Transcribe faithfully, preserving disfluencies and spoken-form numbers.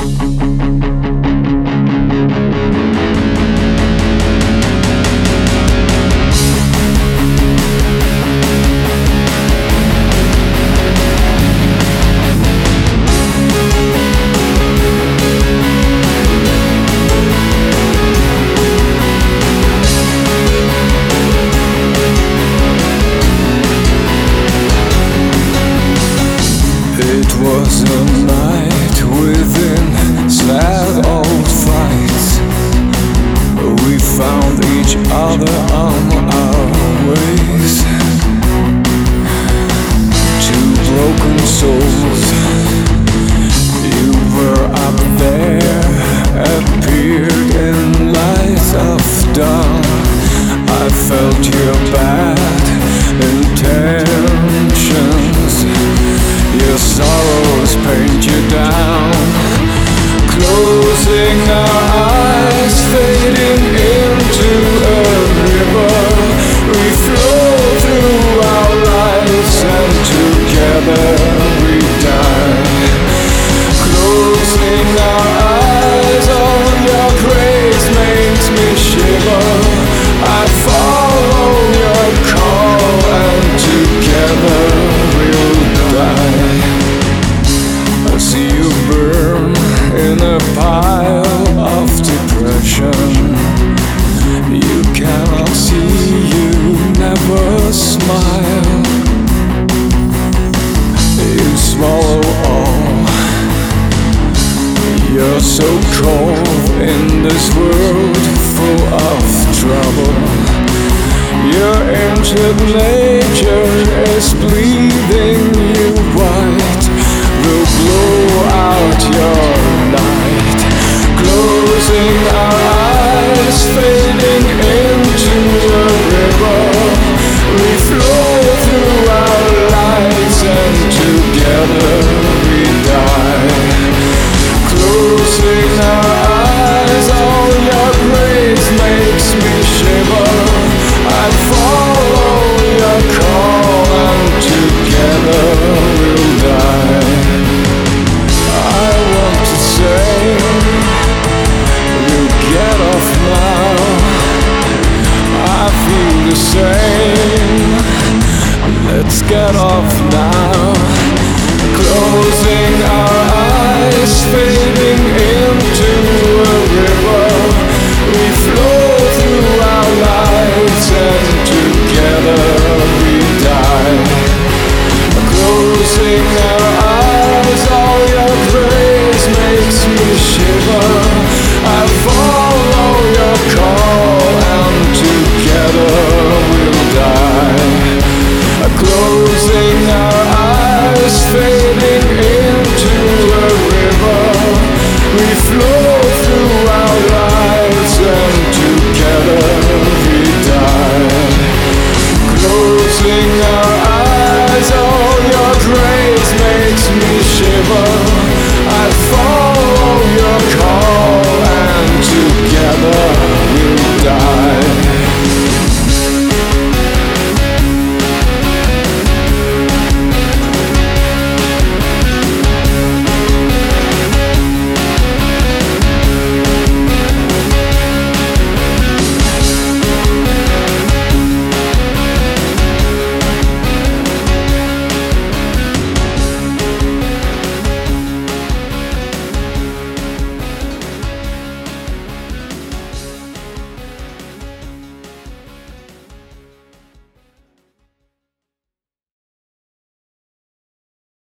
It was a night within sad old fights. We found each other on our ways. Two broken souls. You were up there, appeared in light of dawn. I felt your bad intentions. Your sorrows paint you down. Closing our eyes, fading into a river. We flow through our lives and together we die. Closing our eyes, all your grace makes me shiver. I follow your call and together we'll die. I see you burn in a pile of depression. You cannot see, you never smile. You swallow all. You're so cold in this world full of trouble. Your ancient nature is bleeding you white. We'll blow out your night. Closing our eyes, fading into a river. We flow through our lives and together